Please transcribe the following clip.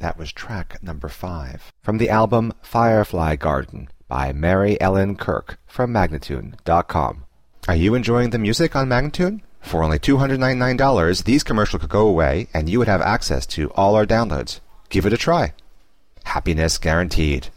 That was track number 5 from the album Firefly Garden by Mary Ellen Kirk from Magnatune.com. Are you enjoying the music on Magnatune? For only $299, these commercials could go away and you would have access to all our downloads. Give it a try. Happiness guaranteed.